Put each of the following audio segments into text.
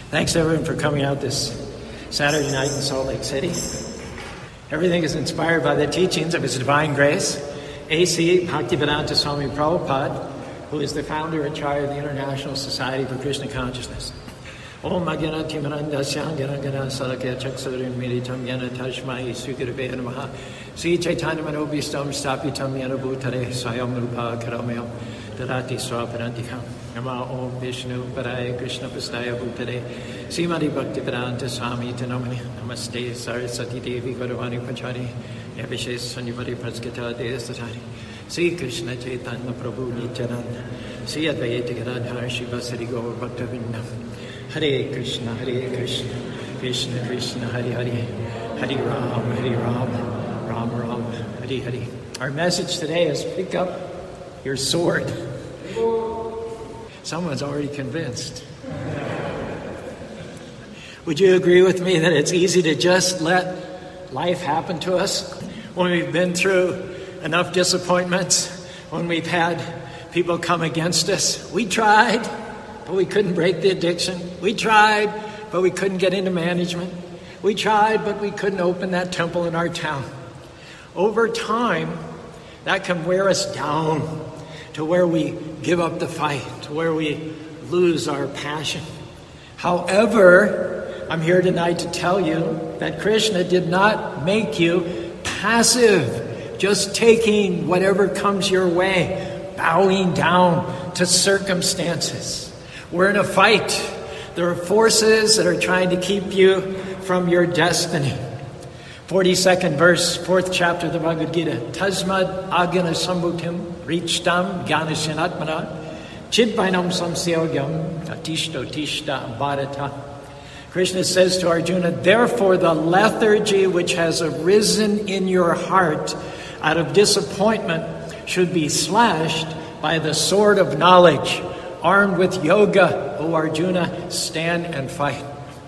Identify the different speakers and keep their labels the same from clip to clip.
Speaker 1: Thanks everyone for coming out this Saturday night in Salt Lake City. Everything is inspired by the teachings of His Divine Grace, A.C. Bhaktivedanta Swami Prabhupada, who is the founder and chair of the International Society for Krishna Consciousness. Om Agana Timanandasyam Ganagana Salakya Chaksurin Meditam Yana Tashmai Sukirve Namaha Sri Chaitanya Manobhistam Stapitam Yana Bhutare Swayam Rupa Karamyam Darati Swaparantikam Nama Om Vishnu Paraya Krishna Pastaya Bhutare Srimati Bhaktivedanta Swami Tanamani Namaste Sarasati Devi Gauravani Pachari Yavishes Sanyamari Praskita Devasatari Sri Krishna Chaitanya Prabhu Nityananda Sri Advaita Gadadhar Shiva Sri Gaur Bhaktavindam Hare Krishna, Krishna Krishna, Hare Hare, Hare Ram, Ram Ram, Hare Hare. Our message today is pick up your sword. Someone's already convinced. Would you agree with me that it's easy to just let life happen to us when we've been through enough disappointments, when we've had people come against us? We tried, but we couldn't break the addiction. We tried, but we couldn't get into management. We tried, but we couldn't open that temple in our town. Over time, that can wear us down to where we give up the fight, to where we lose our passion. However, I'm here tonight to tell you that Krishna did not make you passive, just taking whatever comes your way, bowing down to circumstances. We're in a fight. There are forces that are trying to keep you from your destiny. 42nd verse, 4th chapter of the Bhagavad Gita. Tasmad agana sambhutim richtam gyanasyanatmana chidvainam samseogyam atishto tishta bharata. Krishna says to Arjuna, therefore the lethargy which has arisen in your heart out of disappointment should be slashed by the sword of knowledge. Armed with yoga, O Arjuna, stand and fight.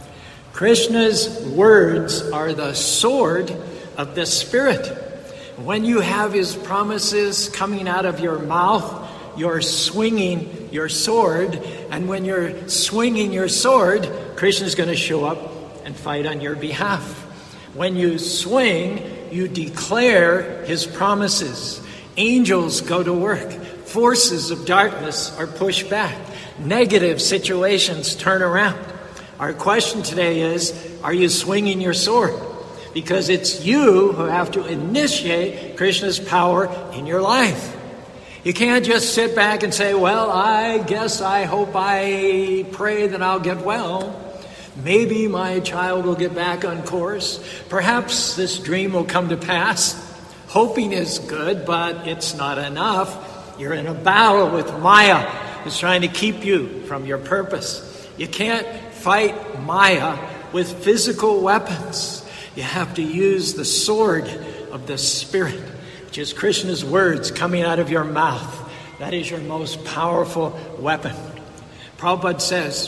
Speaker 1: Krishna's words are the sword of the Spirit. When you have His promises coming out of your mouth, you're swinging your sword. And when you're swinging your sword, Krishna's going to show up and fight on your behalf. When you swing, you declare His promises. Angels go to work. Forces of darkness are pushed back. Negative situations turn around. Our question today is, are you swinging your sword? Because it's you who have to initiate Krishna's power in your life. You can't just sit back and say, well, I hope, I pray that I'll get well. Maybe my child will get back on course. Perhaps this dream will come to pass. Hoping is good, but it's not enough. You're in a battle with Maya, who's trying to keep you from your purpose. You can't fight Maya with physical weapons. You have to use the sword of the Spirit, which is Krishna's words coming out of your mouth. That is your most powerful weapon. Prabhupada says,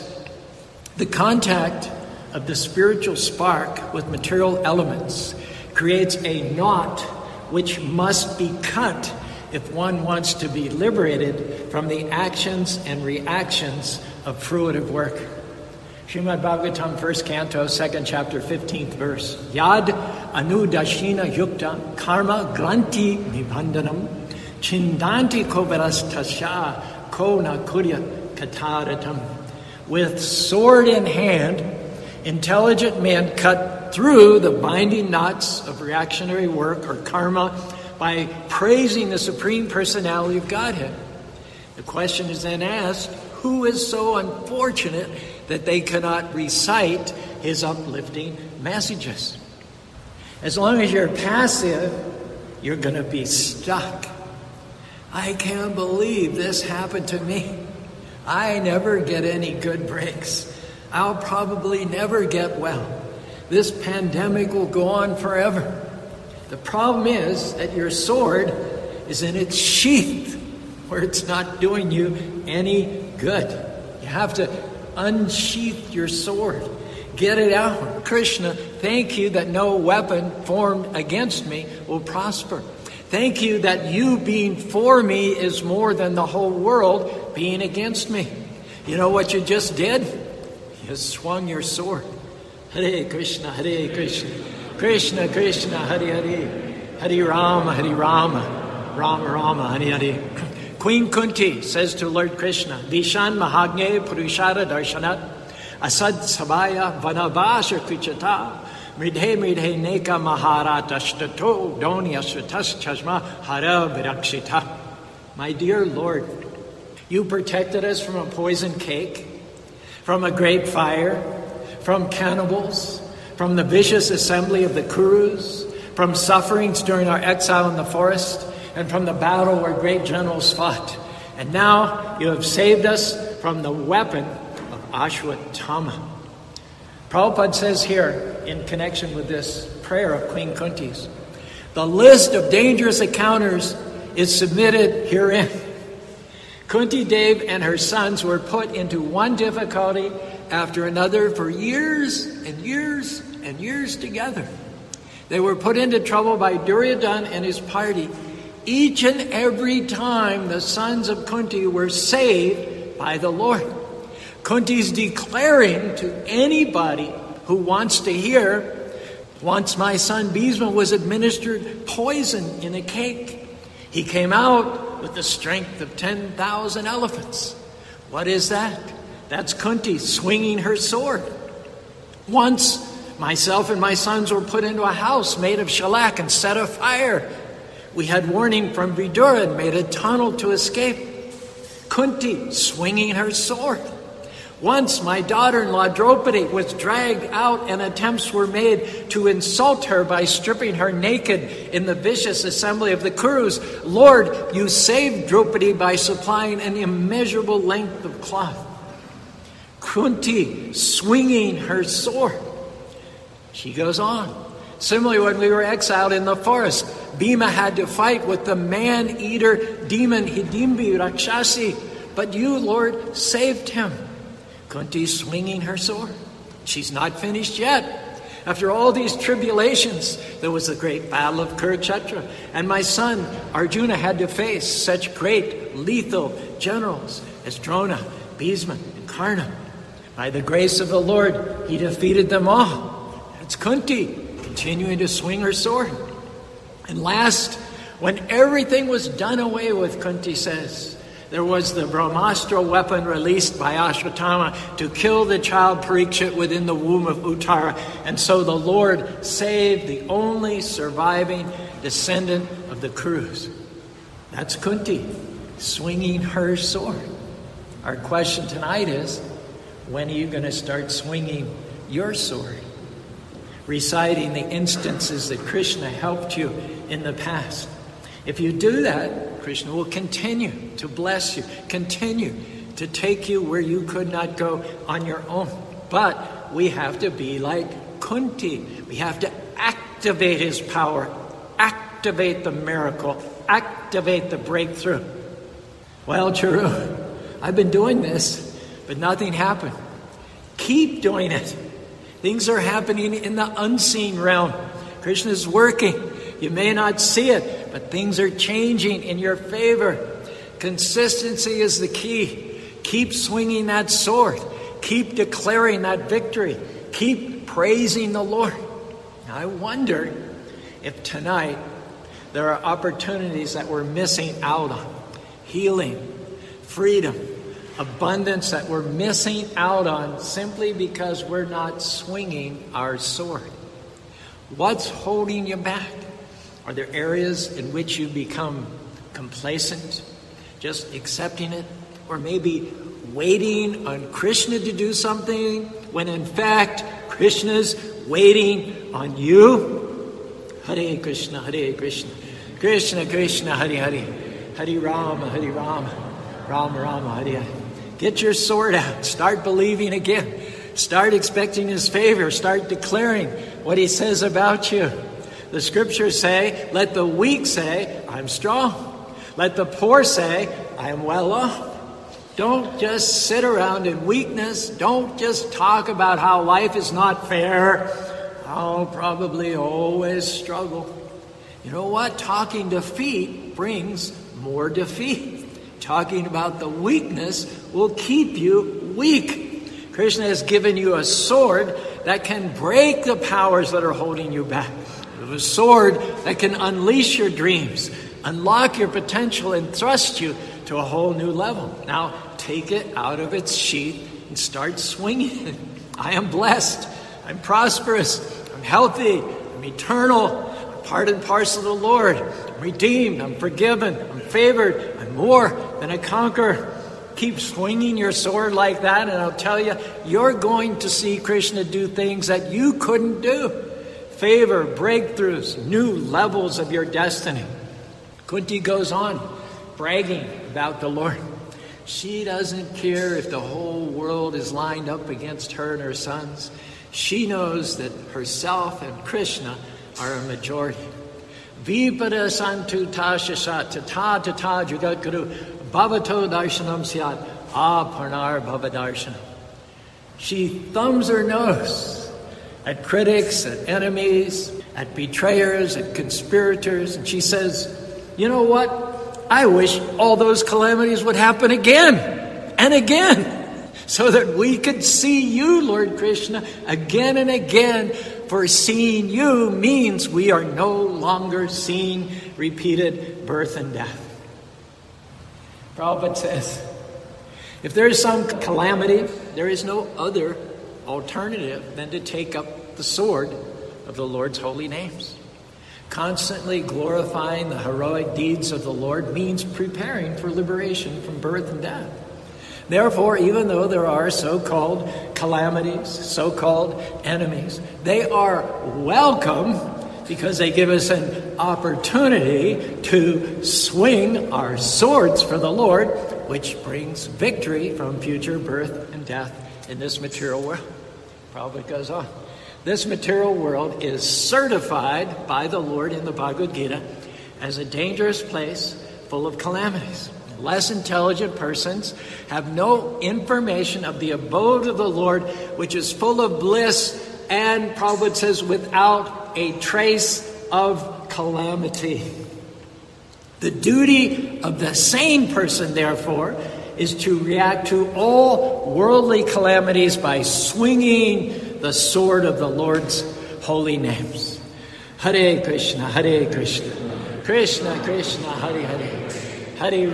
Speaker 1: the contact of the spiritual spark with material elements creates a knot which must be cut if one wants to be liberated from the actions and reactions of fruitive work. Srimad Bhagavatam, 1st Canto, 2nd chapter, 15th verse. Yad anudashina yukta karma granti nibandhanam chindanti kovarastasya ko na kurya kataratam. With sword in hand, intelligent men cut through the binding knots of reactionary work or karma by praising the Supreme Personality of Godhead. The question is then asked, who is so unfortunate that they cannot recite His uplifting messages? As long as you're passive, you're going to be stuck. I can't believe this happened to me. I never get any good breaks. I'll probably never get well. This pandemic will go on forever. The problem is that your sword is in its sheath, where it's not doing you any good. You have to unsheath your sword. Get it out. Krishna, thank you that no weapon formed against me will prosper. Thank you that you being for me is more than the whole world being against me. You know what you just did? You swung your sword. Hare Krishna, Hare Krishna, Krishna Krishna, Hare Hare, Hare Rama, Rama Rama, Hare Hare. Queen Kunti says to Lord Krishna, Vishan Mahagne Purushara Darshanat, Asad Sabaya Vanabasha Kuchata, Mridhe Mridhe Neka Maharata Shtato, Doni Ashratas Chashma, Hara Virakshita. My dear Lord, you protected us from a poison cake, from a great fire, from cannibals, from the vicious assembly of the Kurus, from sufferings during our exile in the forest, and from the battle where great generals fought. And now you have saved us from the weapon of Ashwatthama. Prabhupada says here, in connection with this prayer of Queen Kunti's, the list of dangerous encounters is submitted herein. Kunti Dev and her sons were put into one difficulty after another for years and years and years together. They were put into trouble by Duryodhana and his party. Each and every time the sons of Kunti were saved by the Lord. Kunti's declaring to anybody who wants to hear, once my son Bhisma was administered poison in a cake. He came out with the strength of 10,000 elephants. What is that? That's Kunti swinging her sword. Once, myself and my sons were put into a house made of shellac and set afire. We had warning from Vidura and made a tunnel to escape. Kunti swinging her sword. Once, my daughter-in-law Draupadi was dragged out and attempts were made to insult her by stripping her naked in the vicious assembly of the Kurus. Lord, you saved Draupadi by supplying an immeasurable length of cloth. Kunti swinging her sword. She goes on. Similarly, when we were exiled in the forest, Bhima had to fight with the man-eater demon Hidimbi Rakshasi. But you, Lord, saved him. Kunti swinging her sword. She's not finished yet. After all these tribulations, there was the great battle of Kurukshetra, and my son Arjuna had to face such great lethal generals as Drona, Bhisma, and Karna. By the grace of the Lord, he defeated them all. That's Kunti, continuing to swing her sword. And last, when everything was done away with, Kunti says, there was the Brahmastra weapon released by Ashwatthama to kill the child Parikshit within the womb of Uttara. And so the Lord saved the only surviving descendant of the Kurus. That's Kunti, swinging her sword. Our question tonight is, when are you going to start swinging your sword? Reciting the instances that Krishna helped you in the past. If you do that, Krishna will continue to bless you, continue to take you where you could not go on your own. But we have to be like Kunti. We have to activate his power, activate the miracle, activate the breakthrough. Well, Charu, I've been doing this, but nothing happened. Keep doing it. Things are happening in the unseen realm. Krishna is working. You may not see it, but things are changing in your favor. Consistency is the key. Keep swinging that sword. Keep declaring that victory. Keep praising the Lord. Now, I wonder if tonight there are opportunities that we're missing out on. Healing, freedom, abundance that we're missing out on simply because we're not swinging our sword. What's holding you back? Are there areas in which you become complacent, just accepting it, or maybe waiting on Krishna to do something when in fact Krishna's waiting on you? Hare Krishna, Krishna Krishna, Hare Hare, Hare Rama, Rama Rama, Hare Hare. Get your sword out. Start believing again. Start expecting his favor. Start declaring what he says about you. The scriptures say, let the weak say, I'm strong. Let the poor say, I am well off. Don't just sit around in weakness. Don't just talk about how life is not fair. I'll probably always struggle. You know what? Talking defeat brings more defeat. Talking about the weakness will keep you weak. Krishna has given you a sword that can break the powers that are holding you back. A sword that can unleash your dreams, unlock your potential, and thrust you to a whole new level. Now, take it out of its sheath and start swinging it. I am blessed. I'm prosperous. I'm healthy. I'm eternal. I'm part and parcel of the Lord. I'm redeemed. I'm forgiven. I'm favored. I'm more than a conqueror. Keep swinging your sword like that, and I'll tell you, you're going to see Krishna do things that you couldn't do. Favor, breakthroughs, new levels of your destiny. Kunti goes on bragging about the Lord. She doesn't care if the whole world is lined up against her and her sons. She knows that herself and Krishna are a majority. Vipada santu tashasat tata tata jugat guru bhavato darshanam syat aparnar bhavadarshanam. She thumbs her nose at critics, at enemies, at betrayers, at conspirators. And she says, you know what? I wish all those calamities would happen again and again so that we could see you, Lord Krishna, again and again. For seeing you means we are no longer seeing repeated birth and death. Prabhupada says, if there is some calamity, there is no other alternative than to take up the sword of the Lord's holy names. Constantly glorifying the heroic deeds of the Lord means preparing for liberation from birth and death. Therefore, even though there are so-called calamities, so-called enemies, they are welcome because they give us an opportunity to swing our swords for the Lord, which brings victory from future birth and death in this material world. Probably goes on. This material world is certified by the Lord in the Bhagavad Gita as a dangerous place full of calamities. Less intelligent persons have no information of the abode of the Lord, which is full of bliss and, Prabhupada says, without a trace of calamity. The duty of the sane person, therefore, is to react to all worldly calamities by swinging the sword of the Lord's holy names. Hare Krishna, Krishna Krishna, Hare Hare, Hare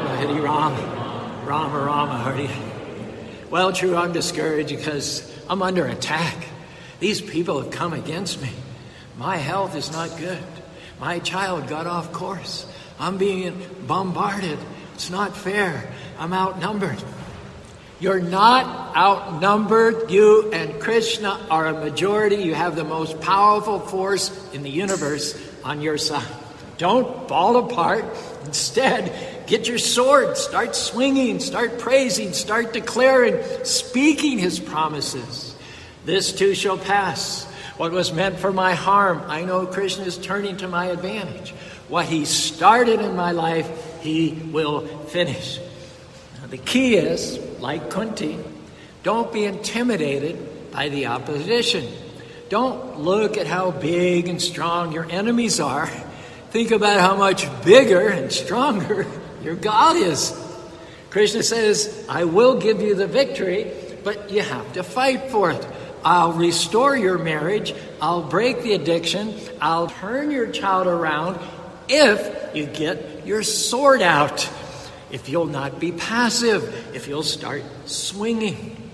Speaker 1: Rama, Rama Rama, Hare Hare. Well, true, I'm discouraged because I'm under attack. These people have come against me. My health is not good. My child got off course. I'm being bombarded. It's not fair. I'm outnumbered. You're not outnumbered. You and Krishna are a majority. You have the most powerful force in the universe on your side. Don't fall apart. Instead, get your sword. Start swinging. Start praising. Start declaring. Speaking his promises. This too shall pass. What was meant for my harm, I know Krishna is turning to my advantage. What he started in my life, he will finish. Now, the key is, like Kunti, don't be intimidated by the opposition. Don't look at how big and strong your enemies are. Think about how much bigger and stronger your God is. Krishna says, I will give you the victory, but you have to fight for it. I'll restore your marriage. I'll break the addiction. I'll turn your child around if you get your sword out. If you'll not be passive. If you'll start swinging.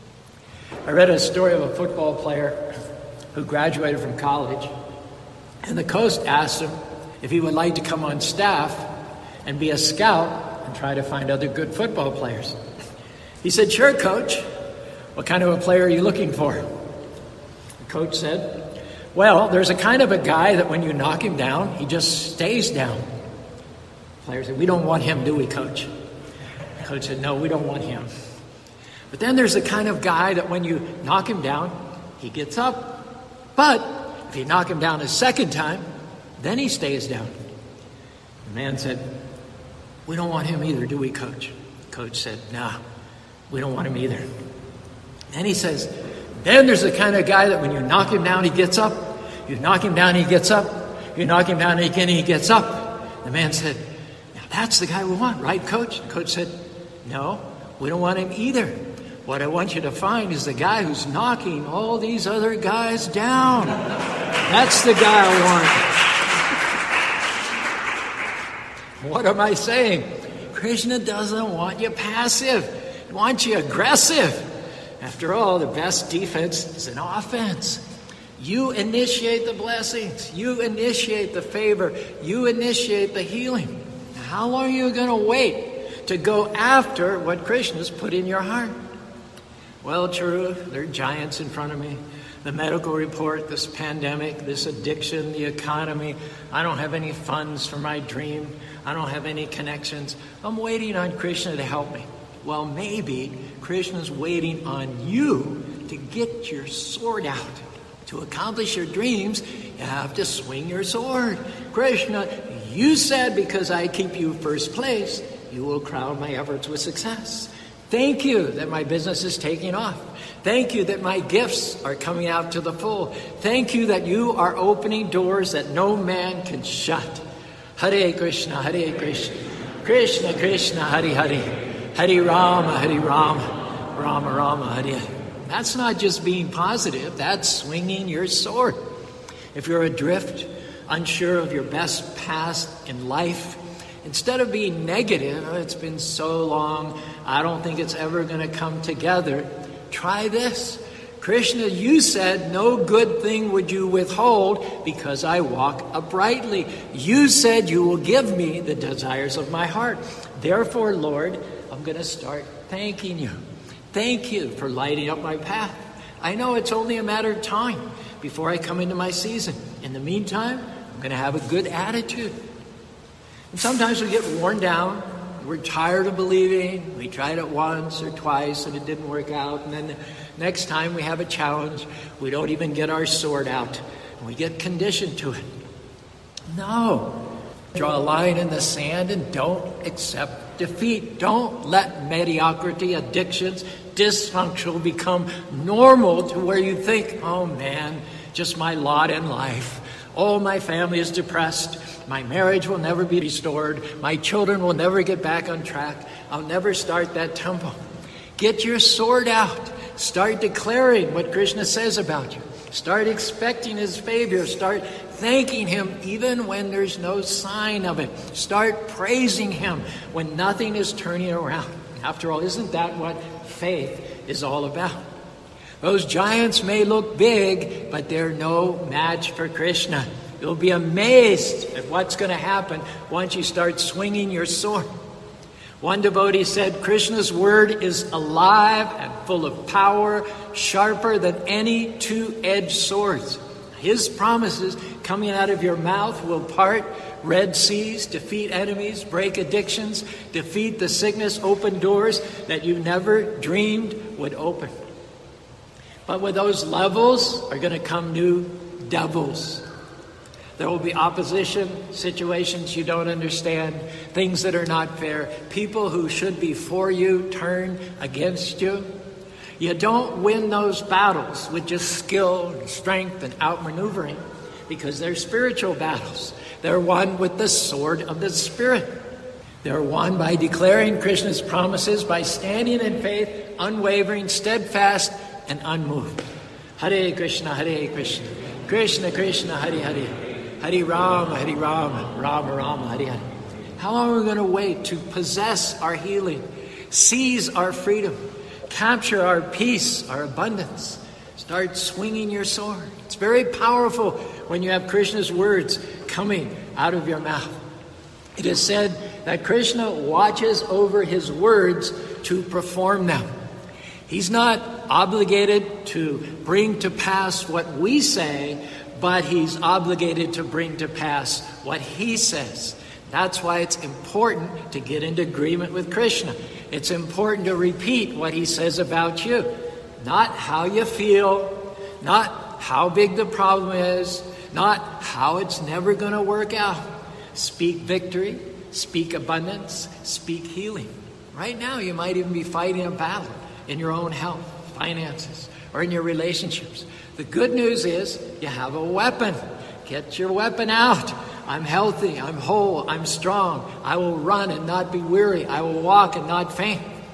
Speaker 1: I read a story of a football player who graduated from college. And the coach asked him if he would like to come on staff and be a scout and try to find other good football players. He said, sure, coach. What kind of a player are you looking for? The coach said, well, there's a kind of a guy that when you knock him down, he just stays down. The player said, we don't want him, do we, coach? The coach said, no, we don't want him. But then there's the kind of guy that when you knock him down, he gets up. But if you knock him down a second time, then he stays down. The man said, we don't want him either, do we, coach? The coach said, no, we don't want him either. And he says, then there's the kind of guy that when you knock him down, he gets up. You knock him down, he gets up. You knock him down again, he gets up. The man said, now that's the guy we want, right, coach? The coach said, no, we don't want him either. What I want you to find is the guy who's knocking all these other guys down. That's the guy I want. What am I saying? Krishna doesn't want you passive. He wants you aggressive. After all, the best defense is an offense. You initiate the blessings. You initiate the favor. You initiate the healing. How long are you going to wait to go after what Krishna's put in your heart? Well, true, there are giants in front of me. The medical report, this pandemic, this addiction, the economy. I don't have any funds for my dream. I don't have any connections. I'm waiting on Krishna to help me. Well, maybe Krishna's waiting on you to get your sword out. To accomplish your dreams, you have to swing your sword. Krishna, you said because I keep you first place, you will crown my efforts with success. Thank you that my business is taking off. Thank you that my gifts are coming out to the full. Thank you that you are opening doors that no man can shut. Hare Krishna, Hare Krishna, Krishna Krishna, Hare Hare, Hare Rama, Rama Rama, Hare Hare. That's not just being positive, that's swinging your sword. If you're adrift, unsure of your best path in life, instead of being negative, oh, it's been so long, I don't think it's ever going to come together, try this. Krishna, you said no good thing would you withhold because I walk uprightly. You said you will give me the desires of my heart. Therefore, Lord, I'm going to start thanking you. Thank you for lighting up my path. I know it's only a matter of time before I come into my season. In the meantime, I'm going to have a good attitude. And sometimes we get worn down. We're tired of believing. We tried it once or twice and it didn't work out. And then the next time we have a challenge, we don't even get our sword out. And we get conditioned to it. No. Draw a line in the sand and don't accept defeat. Don't let mediocrity, addictions, dysfunctional become normal to where you think, oh man, just my lot in life. Oh, my family is depressed. My marriage will never be restored. My children will never get back on track. I'll never start that temple. Get your sword out. Start declaring what Krishna says about you. Start expecting his favor. Start thanking him even when there's no sign of it. Start praising him when nothing is turning around. After all, isn't that what faith is all about? Those giants may look big, but they're no match for Krishna. You'll be amazed at what's going to happen once you start swinging your sword. One devotee said, Krishna's word is alive and full of power, sharper than any two-edged swords. His promises coming out of your mouth will part red seas, defeat enemies, break addictions, defeat the sickness, open doors that you never dreamed would open. But with those levels are going to come new devils. There will be opposition, situations you don't understand, things that are not fair, people who should be for you turn against you. You don't win those battles with just skill and strength and outmaneuvering because they're spiritual battles. They're won with the sword of the Spirit. They're won by declaring Krishna's promises, by standing in faith, unwavering, steadfast, and unmoved. Hare Krishna, Krishna Krishna, Hare Hare. Hare Rama, Rama Rama, Hare Hare. How long are we going to wait to possess our healing, seize our freedom, capture our peace, our abundance? Start swinging your sword. It's very powerful when you have Krishna's words coming out of your mouth. It is said that Krishna watches over his words to perform them. He's not obligated to bring to pass what we say, but he's obligated to bring to pass what he says. That's why it's important to get into agreement with Krishna. It's important to repeat what he says about you. Not how you feel, not how big the problem is, not how it's never going to work out. Speak victory, speak abundance, speak healing. Right now you might even be fighting a battle in your own health, finances, or in your relationships. The good news is you have a weapon. Get your weapon out. I'm healthy, I'm whole, I'm strong. I will run and not be weary. I will walk and not faint.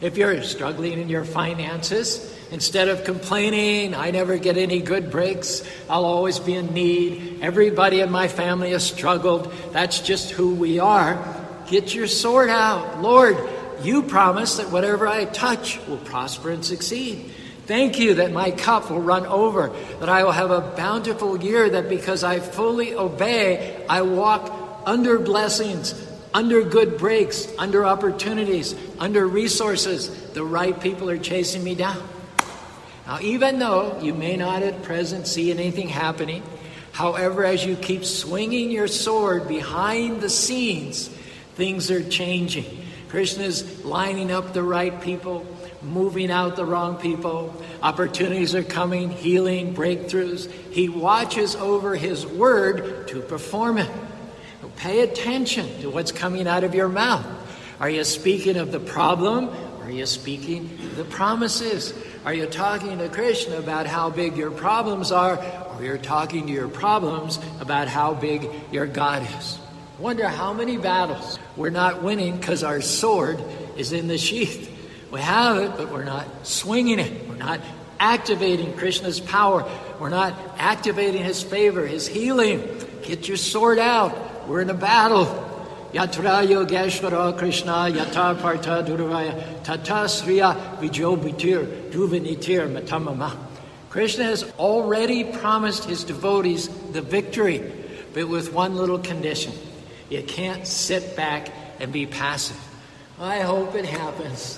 Speaker 1: If you're struggling in your finances, instead of complaining, I never get any good breaks, I'll always be in need, everybody in my family has struggled, that's just who we are, get your sword out. Lord, you promise that whatever I touch will prosper and succeed. Thank you that my cup will run over, that I will have a bountiful year, that because I fully obey, I walk under blessings, under good breaks, under opportunities, under resources. The right people are chasing me down. Now, even though you may not at present see anything happening, however, as you keep swinging your sword behind the scenes, things are changing. Krishna is lining up the right people, moving out the wrong people. Opportunities are coming, healing, breakthroughs. He watches over his word to perform it. Pay attention to what's coming out of your mouth. Are you speaking of the problem, or are you speaking the promises? Are you talking to Krishna about how big your problems are, or you're talking to your problems about how big your God is? Wonder how many battles we're not winning because our sword is in the sheath. We have it, but we're not swinging it. We're not activating Krishna's power. We're not activating his favor, his healing. Get your sword out. We're in a battle. Yatra Yogeshwara Krishna Yata Partha Durvaya Tata Sriya Vijobitir Dhuvanitir Matamama. Krishna has already promised his devotees the victory, but with one little condition. You can't sit back and be passive. I hope it happens.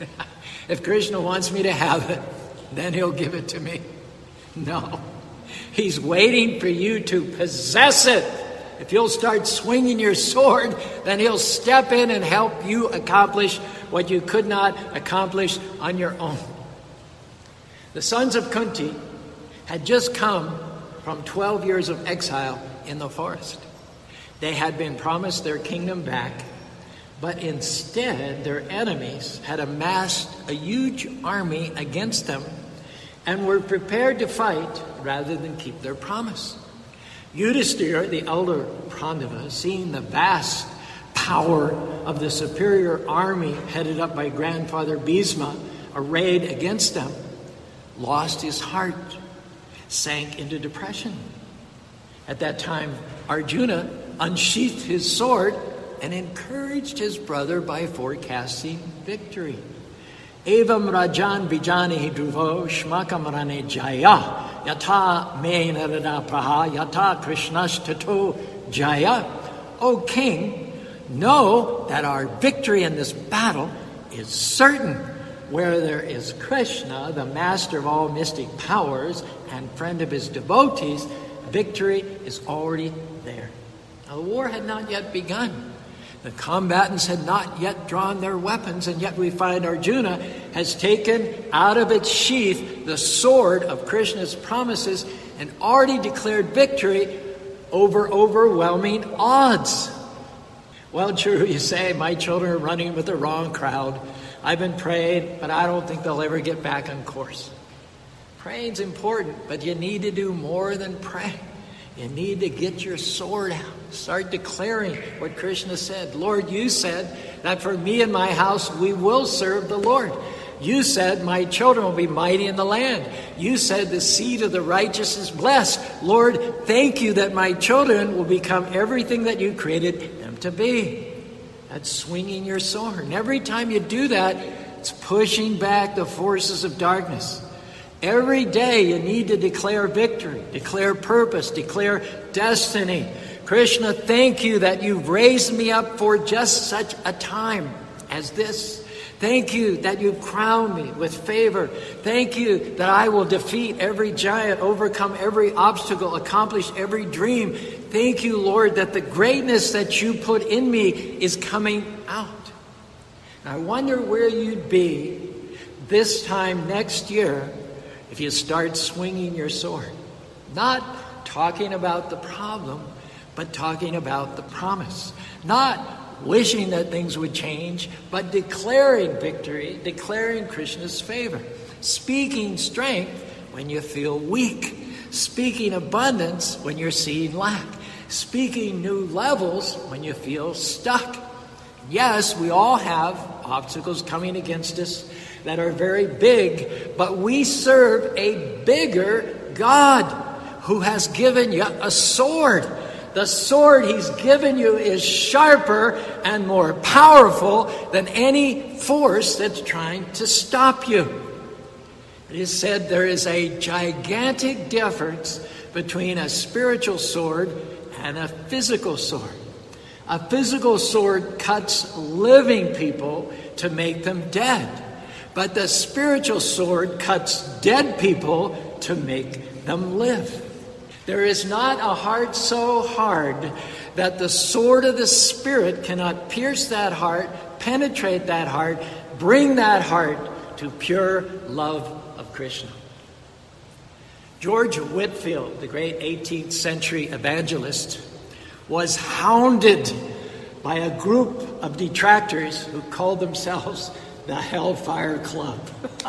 Speaker 1: If Krishna wants me to have it, then he'll give it to me. No. He's waiting for you to possess it. If you'll start swinging your sword, then he'll step in and help you accomplish what you could not accomplish on your own. The sons of Kunti had just come from 12 years of exile in the forest. They had been promised their kingdom back, but instead their enemies had amassed a huge army against them and were prepared to fight rather than keep their promise. Yudhisthira, the elder Pandava, seeing the vast power of the superior army headed up by grandfather Bhisma arrayed against them, lost his heart, sank into depression. At that time, Arjuna unsheathed his sword and encouraged his brother by forecasting victory. Evam Rajan Vijani Dhruvo Shmakam Rane Jaya Yata Me Narada Praha Yata Krishnash Tato Jaya. O king, know that our victory in this battle is certain. Where there is Krishna, the master of all mystic powers and friend of his devotees, victory is already there. Now, the war had not yet begun. The combatants had not yet drawn their weapons, and yet we find Arjuna has taken out of its sheath the sword of Krishna's promises and already declared victory over overwhelming odds. Well, true, you say, my children are running with the wrong crowd. I've been praying, but I don't think they'll ever get back on course. Praying's important, but you need to do more than pray. You need to get your sword out. Start declaring what Krishna said. Lord, you said that for me and my house, we will serve the Lord. You said my children will be mighty in the land. You said the seed of the righteous is blessed. Lord, thank you that my children will become everything that you created them to be. That's swinging your sword. And every time you do that, it's pushing back the forces of darkness. Every day you need to declare victory, declare purpose, declare destiny. Krishna, thank you that you've raised me up for just such a time as this. Thank you that you've crowned me with favor. Thank you that I will defeat every giant, overcome every obstacle, accomplish every dream. Thank you, Lord, that the greatness that you put in me is coming out. And I wonder where you'd be this time next year if you start swinging your sword. Not talking about the problem, but talking about the promise. Not wishing that things would change, but declaring victory, declaring Krishna's favor. Speaking strength when you feel weak. Speaking abundance when you're seeing lack. Speaking new levels when you feel stuck. Yes, we all have obstacles coming against us that are very big, but we serve a bigger God who has given you a sword. The sword he's given you is sharper and more powerful than any force that's trying to stop you. It is said there is a gigantic difference between a spiritual sword and a physical sword. A physical sword cuts living people to make them dead. But the spiritual sword cuts dead people to make them live. There is not a heart so hard that the sword of the Spirit cannot pierce that heart, penetrate that heart, bring that heart to pure love of Krishna. George Whitefield, the great 18th century evangelist, was hounded by a group of detractors who called themselves the Hellfire Club.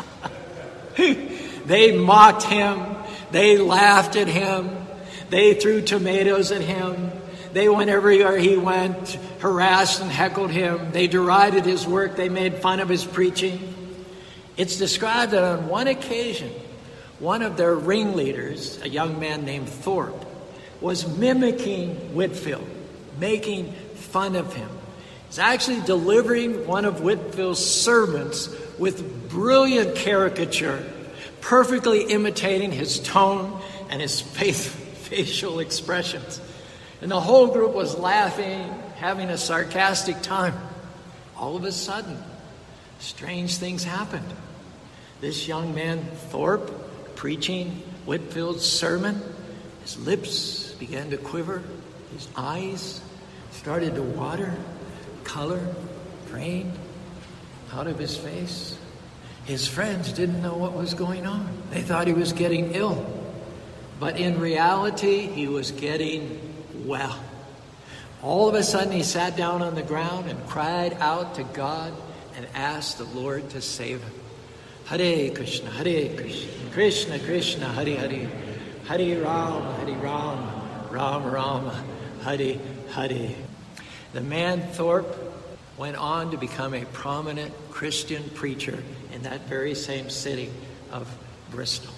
Speaker 1: They mocked him. They laughed at him. They threw tomatoes at him. They went everywhere he went, harassed and heckled him. They derided his work. They made fun of his preaching. It's described that on one occasion, one of their ringleaders, a young man named Thorpe, was mimicking Whitefield, making fun of him. He's actually delivering one of Whitefield's sermons with brilliant caricature, perfectly imitating his tone and his facial expressions. And the whole group was laughing, having a sarcastic time. All of a sudden, strange things happened. This young man, Thorpe, preaching Whitefield's sermon, his lips began to quiver, his eyes started to water, color drained out of his face. His friends didn't know what was going on. They thought he was getting ill. But in reality, he was getting well. All of a sudden, he sat down on the ground and cried out to God and asked the Lord to save him. Hare Krishna, Krishna Krishna, Hare Hare, Hare Ram, Ram Rama, Hare Hare. The man Thorpe went on to become a prominent Christian preacher in that very same city of Bristol.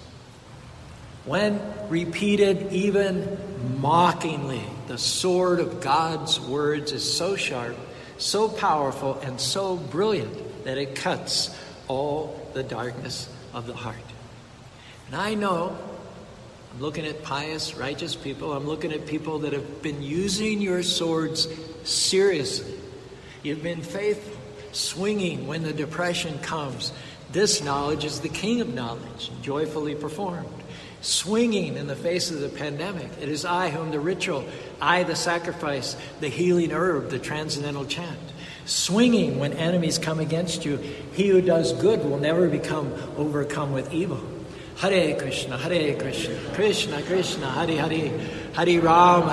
Speaker 1: When repeated even mockingly, the sword of God's words is so sharp, so powerful, and so brilliant that it cuts all the darkness of the heart. And I know, I'm looking at pious, righteous people. I'm looking at people that have been using your swords seriously. You've been faithful, swinging when the depression comes. This knowledge is the king of knowledge, joyfully performed. Swinging in the face of the pandemic. It is I whom the ritual, I the sacrifice, the healing herb, the transcendental chant. Swinging when enemies come against you. He who does good will never become overcome with evil. Hare Krishna, Krishna Krishna, Hare Hare, Hare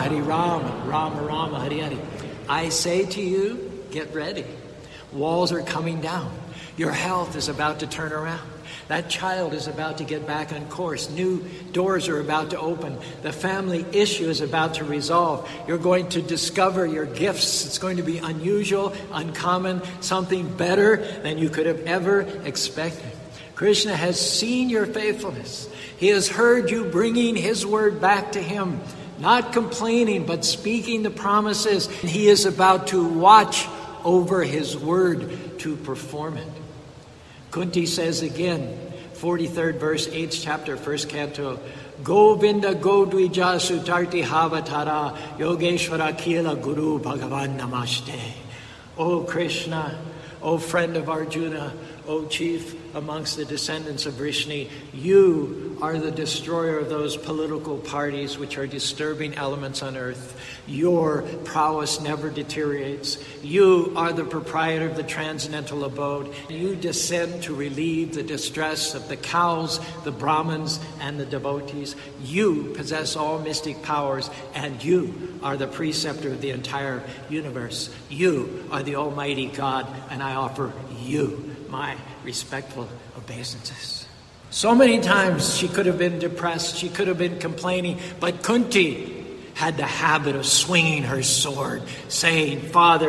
Speaker 1: Ram, Rama Rama, Hare Hare. I say to you, get ready. Walls are coming down. Your health is about to turn around. That child is about to get back on course. New doors are about to open. The family issue is about to resolve. You're going to discover your gifts. It's going to be unusual, uncommon, something better than you could have ever expected. Krishna has seen your faithfulness. He has heard you bringing his word back to him, not complaining, but speaking the promises. He is about to watch over his word to perform it. Kunti says again, 43rd verse, 8th chapter, 1st canto, Govinda Godvija Sutarti Havatara Yogeshwara Kila Guru Bhagavan Namaste. O Krishna, O friend of Arjuna, O chief amongst the descendants of Vrishni, you are the destroyer of those political parties which are disturbing elements on earth. Your prowess never deteriorates. You are the proprietor of the transcendental abode. You descend to relieve the distress of the cows, the Brahmins, and the devotees. You possess all mystic powers, and you are the preceptor of the entire universe. You are the Almighty God, and I offer you my respectful obeisances. So many times she could have been depressed, she could have been complaining, but Kunti had the habit of swinging her sword, saying, Father,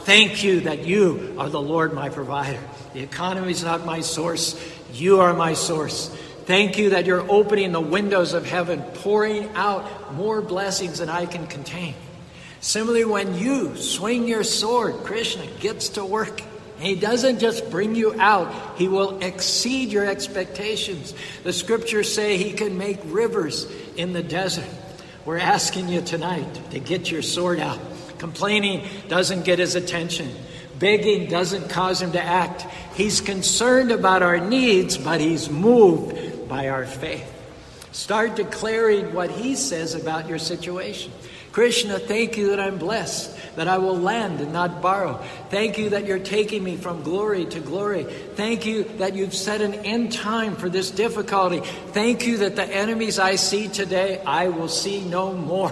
Speaker 1: Thank you that you are the Lord, my provider. The economy is not my source. You are my source. Thank you that you're opening the windows of heaven, pouring out more blessings than I can contain. Similarly, when you swing your sword, Krishna gets to work. And he doesn't just bring you out, he will exceed your expectations. The scriptures say he can make rivers in the desert. We're asking you tonight to get your sword out. Complaining doesn't get his attention. Begging doesn't cause him to act. He's concerned about our needs, but he's moved by our faith. Start declaring what he says about your situation. Krishna, thank you that I'm blessed, that I will lend and not borrow. Thank you that you're taking me from glory to glory. Thank you that you've set an end time for this difficulty. Thank you that the enemies I see today, I will see no more.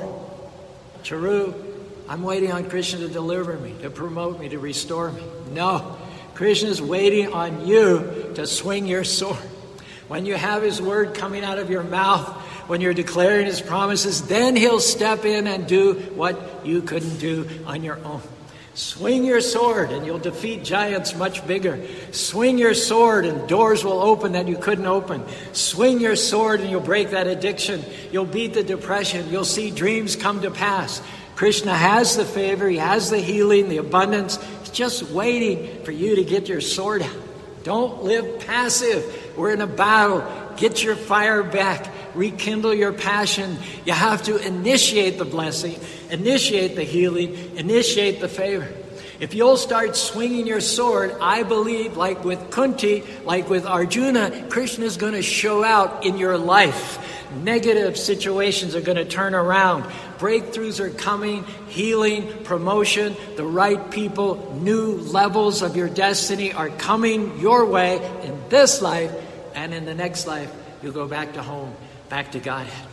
Speaker 1: Charu, I'm waiting on Krishna to deliver me, to promote me, to restore me. No, Krishna's waiting on you to swing your sword. When you have his word coming out of your mouth, when you're declaring his promises, then he'll step in and do what you couldn't do on your own. Swing your sword and you'll defeat giants much bigger. Swing your sword and doors will open that you couldn't open. Swing your sword and you'll break that addiction. You'll beat the depression. You'll see dreams come to pass. Krishna has the favor. He has the healing, the abundance. He's just waiting for you to get your sword out. Don't live passive. We're in a battle. Get your fire back. Rekindle your passion. You have to initiate the blessing, initiate the healing, initiate the favor. If you'll start swinging your sword, I believe, like with Kunti, like with Arjuna, Krishna is going to show out in your life. Negative situations are going to turn around. Breakthroughs are coming, healing, promotion, the right people, new levels of your destiny are coming your way in this life, and in the next life, you'll go back to home, back to Godhead.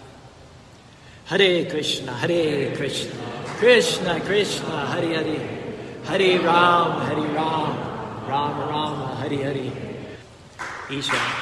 Speaker 1: Hare Krishna, Krishna Krishna, Hare Hare, Hare Ram, Ram Rama, Hare Hare. Isha.